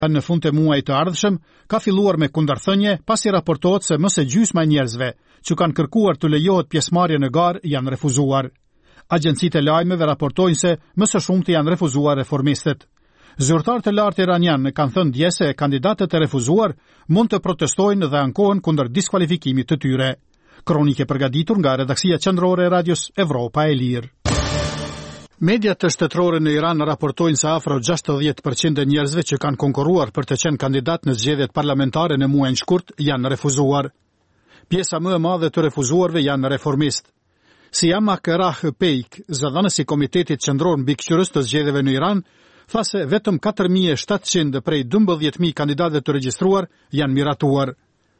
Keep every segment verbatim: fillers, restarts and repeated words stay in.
Në fund të muajit të ardhshëm ka filluar me kundërthënie pasi raportohet se më së gjysma e njerëzve që kanë kërkuar të lejohet pjesëmarrje në garë janë refuzuar. Agjencitë e lajmeve raportojnë se më së shumti janë refuzuar reformistët. Zyrtarët e lartë iranianë kanë thënë dje se kandidatët e refuzuar mund të protestojnë dhe ankohen kundër diskualifikimit të tyre. Kronike përgatitur nga redaksia qendrore e radios Evropa e Lirë. Mediat të shtetërore në Iran raportojnë se afro gjashtëdhjetë përqind e njerëzve që kanë konkurruar për të qenë kandidat në zgjedhjet parlamentare në muajin shkurt janë refuzuar. Pjesa më e madhe të refuzuarve janë reformist. Siama Kerah Peik, zëdhënësi i Komitetit Qendror Mbikëqyrës të zgjedhjeve në Iran, tha se vetëm katër mijë e shtatëqind prej dymbëdhjetë mijë kandidatëve të regjistruar janë miratuar.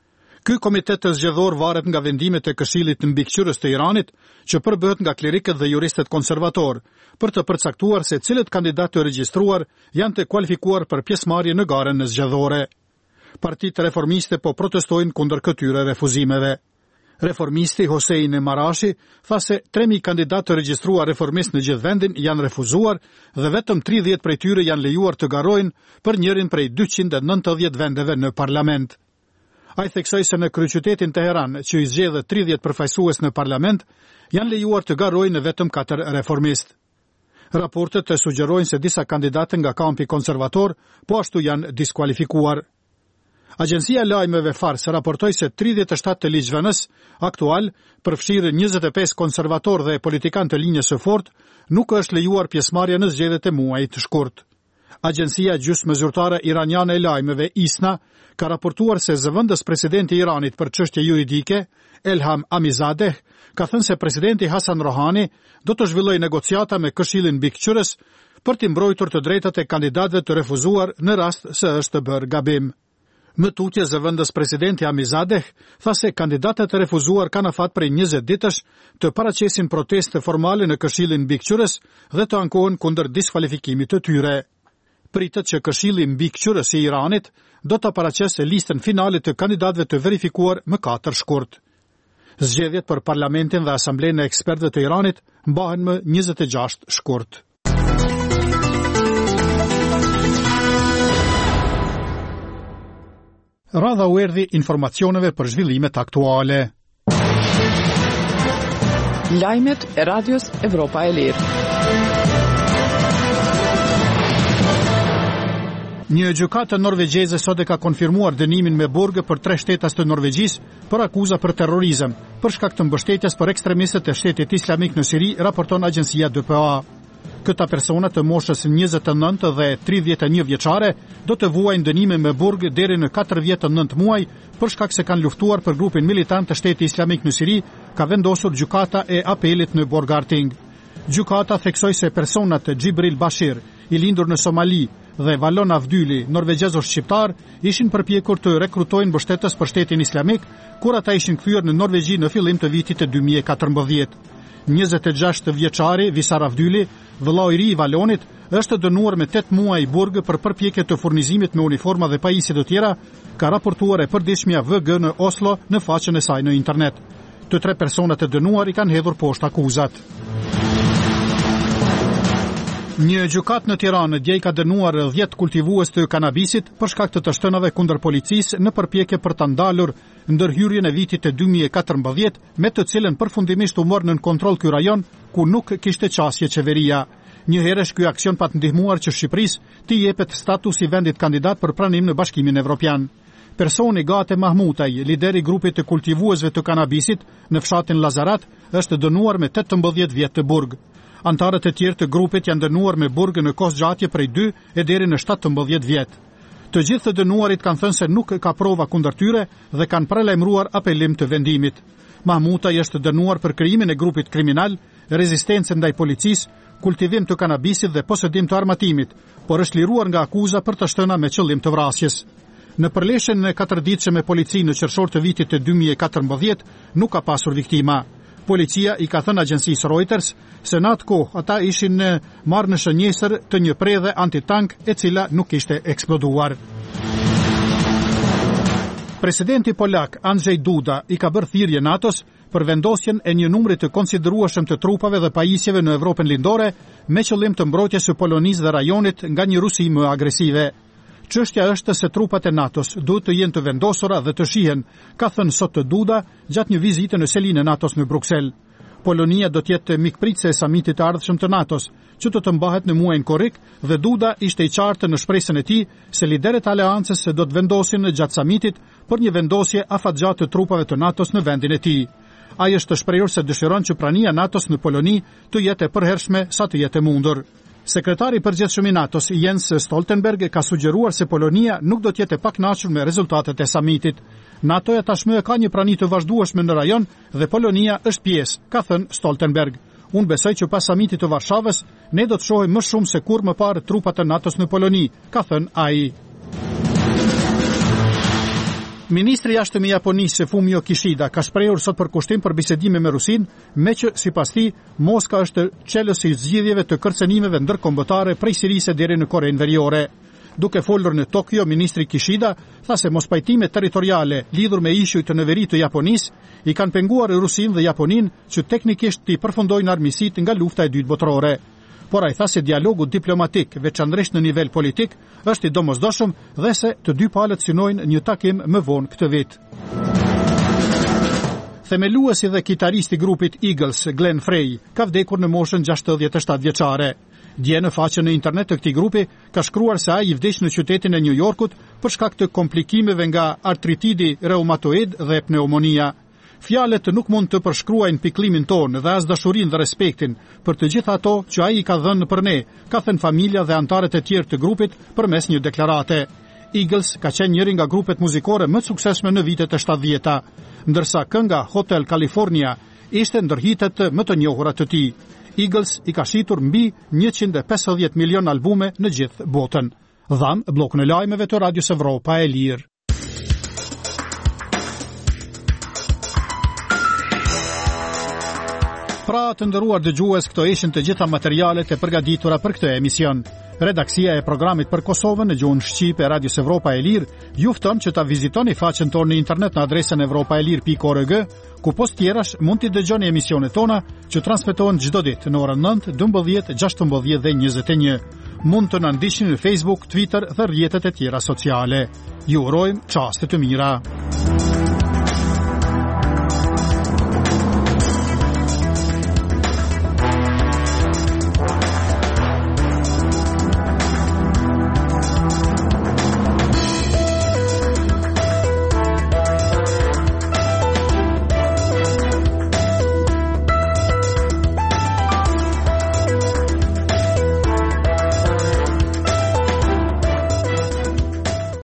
Ky komitet të zgjedhor varet nga vendimet e Këshillit të Mbikëqyrës të Iranit, që përbëhet nga klerikët dhe juristët konservator, për të përcaktuar se cilët kandidatë të regjistruar janë të kualifikuar për pjesëmarrje në garën në zgjedhore. Partitë reformiste po protestojnë kundër këtyre refuzimeve. Reformisti Hossein Marashi tha se tre mijë kandidatë të regjistruar reformist në gjithë vendin janë refuzuar dhe vetëm tridhjetë prej tyre janë lejuar të garojnë për njërin prej dyqind e nëntëdhjetë vendeve në parlament. Ai theksoi se në kryeqytetin Teheran, që i zgjedhë tridhjetë përfaqësues në parlament, janë lejuar të garojnë vetëm katër reformist. Raportet e sugjerojnë se disa kandidatë nga kampi konservator po ashtu janë diskualifikuar. Agjencia e lajmeve Fars raportoi se tridhjetë e shtatë të ligjvënës aktual, përfshirë njëzet e pesë konservator dhe politikanë të linjës së fortë, nuk është lejuar pjesëmarrja në zgjedhjet e muajit të shkurt. Agjencia gjysmë zyrtare iraniane e lajmeve ISNA ka raportuar se zëvendës presidenti i Iranit për çështje juridike, Elham Amizadeh, ka thënë se presidenti Hasan Rohani do të zhvillojë negociata me Këshillin Mbikëqyrës për të mbrojtur të drejtat e kandidatëve të refuzuar në rast se është bërë gabim. Më tutje zëvendës presidenti Amizadeh tha se kandidatët e refuzuar kanë afat prej njëzet ditësh të paraqesin proteste formale në Këshillin Mbikëqyrës dhe të ankohen kundër diskualifikimit të tyre. Pritet që Këshilli Mbikëqyrës i Iranit do të paraqesë listën finale të kandidatëve të verifikuar më katër shkurt. Zgjedhjet për parlamentin dhe asamblenë e ekspertëve të Iranit mbahen më njëzet e gjashtë shkurt. Radha u erdhi informacioneve për zhvillimet aktuale. Lajmet e radios Evropa e Lirë. Një gjykatë norvegjeze sot e ka konfirmuar dënimin me burg për tre shtetas të Norvegjisë për akuza për terrorizëm, për shkak të mbështetjes për ekstremistët e Shtetit Islamik në Siri, raporton agjencia D P A. Këta persona të moshës njëzet e nëntë dhe tridhjetë e një vjeçare do të vuajnë dënime me burg deri në katërdhjetë e nëntë muaj për shkak se kanë luftuar për grupin militant të Shtetit Islamik në Siri, ka vendosur gjykata e apelit në Borgarting. Gjykata theksoi se personat Gjibril Bashir, i lindur në Somali, dhe Valon Avdyli, norvegjezor shqiptar, ishin përpjekur të rekrutojnë mbështetës për Shtetin Islamik, kur ata ishin kthyer në Norvegji në fillim të vitit të dy mijë e katërmbëdhjetë. njëzet e gjashtë vjeçari Visar Avdyli, vëllau i ri i Valonit, është dënuar me tetë muaj burg për përpjekje të furnizimit me uniforma dhe pajisje të tjera, ka raportuar e përditshmja V G në Oslo në faqen e saj në internet. Të tre personat e dënuar i kanë hedhur poshtë akuzat. Një gjykat në Tiranë dje ka dënuar dhjetë kultivues të kanabisit për shkak të të shtënave kundër policisë në përpjekje për ta ndalur ndërhyrjen e vitit të dy mijë e katërmbëdhjetë, me të cilën përfundimisht u mor nën kontroll ky rajon ku nuk kishte qasje qeveria. Një herësh ky aksion pa të ndihmuar që Shqipërisë të jepet status i vendit kandidat për pranim në Bashkimin Evropian. Personi Gate Mahmutaj, lideri i grupit të kultivuesve të kanabisit në fshatin Lazarat, është dënuar me tetëmbëdhjetë vjet të burg. Antarët e tjerë të grupit janë dënuar me burg në kosgjatje prej dy e deri në shtatëmbëdhjetë vjet. Të gjithë të dënuarit kanë thënë se nuk ka prova kundër tyre dhe kanë prelajmëruar apelim të vendimit. Mahmutaj është dënuar për krijimin e grupit kriminal, rezistencë ndaj policisë, kultivim të kanabisit dhe posedim të armatimit, por është liruar nga akuza për të shtëna me qëllim të vrasjes. Në përleshjen e katërditëshme me polici në qershor të vitit të dy mijë e katërmbëdhjetë nuk ka pasur viktima. Policia i ka thënë agjencisë Reuters se në atë kohë ata ishin marrë në shënjesër të një predhe antitank e cila nuk ishte eksploduar. Presidenti polak Andrzej Duda i ka bërë thirrje NATO-s për vendosjen e një numri të konsiderueshëm të trupave dhe pajisjeve në Evropën lindore me qëllim të mbrojtjes së Polonisë dhe rajonit nga një Rusi më agresive. Çështja është se trupat e NATO-s duhet të jenë të vendosura dhe të shihen, ka thënë sot të Duda gjatë një vizite në selinë e NATO-s në Bruksel. Polonia do të jetë mikpritëse e samitit të ardhshëm të NATO-s, që do të mbahet në muajin korrik, dhe Duda ishte i qartë në shpresën e tij se liderët e aleancës do të vendosin gjatë samitit për një vendosje afatgjatë të trupave të NATO-s në vendin e tij. Ai është shprehur se dëshiron që prania e NATO-s në Poloni të jetë e përhershme sa të jetë e mundur. Sekretari i përgjithshëm i NATO-s Jens Stoltenberg ka sugjeruar se Polonia nuk do të jetë e pakënaqur me rezultatet e samitit. NATO-ja tashmë ka një prani të vazhdueshme në rajon dhe Polonia është pjesë, ka thënë Stoltenberg. Unë besoj që pas samitit të Varshavës ne do të shohim më shumë se kur më parë trupat e NATO-s në Poloni, ka thënë ai. Ministri i jashtëm i Japonisë Fumio Kishida ka shprehur sot për kushtim për bisedime me Rusin, me që sipas tij Moska është çelësi i zgjidhjeve të kërcënimeve ndërkombëtare prej Sirisë deri në Korenë Veriore. Duke folur në Tokyo, ministri Kishida tha se mospajtimet territoriale lidhur me ishujt të neverit të Japonisë i kanë penguar Rusin dhe Japonin që teknikisht të përfundojnë armiqësitë nga lufta e dytë botërore. Por ai tha se dialogu diplomatik, veçanërisht në nivel politik, është i domosdoshëm dhe se të dy palët synojnë një takim më vonë këtë vit. Themeluesi dhe kitaristi i grupit Eagles, Glenn Frey, ka vdekur në moshën gjashtëdhjetë e shtatë vjeçare. Dje në faqen e internet të këtij grupi ka shkruar se ai i vdiq në qytetin e New Yorkut për shkak të komplikimeve nga artritidi reumatoid dhe pneumonia. Fjalët nuk mund të përshkruajnë pikëllimin tonë dhe as dashurinë dhe respektin për të gjitha ato që ai i ka dhënë për ne, ka thënë familja dhe anëtarët e tjerë të grupit përmes një deklarate. Eagles ka qenë njëri nga grupet muzikore më të suksesshme në vitet e shtatëdhjetë, ndërsa kënga Hotel California ishte ndër hitet më të njohura të tij. Eagles i ka shitur mbi njëqind e pesëdhjetë milion albume në gjithë botën. Dham bllokun e lajmeve të Radios Evropa e Lirë. Pra të nderuar dëgjues, këto ishin të gjitha materialet e përgatitura për këtë emision. Redaksia e programit për Kosovën në gjuhën shqipe e Radios Evropa e Lirë ju fton që ta vizitoni faqen tonë në internet në adresën evropaelir pikë org, ku post tjerash mund t'i dëgjoni emisionet tona që transmetohen çdo ditë në orën nëntë, dymbëdhjetë, gjashtëmbëdhjetë dhe njëzet e një. Mund të na ndiqni në Facebook, Twitter dhe rrjetet e tjera sociale. Ju urojmë çaste të mira.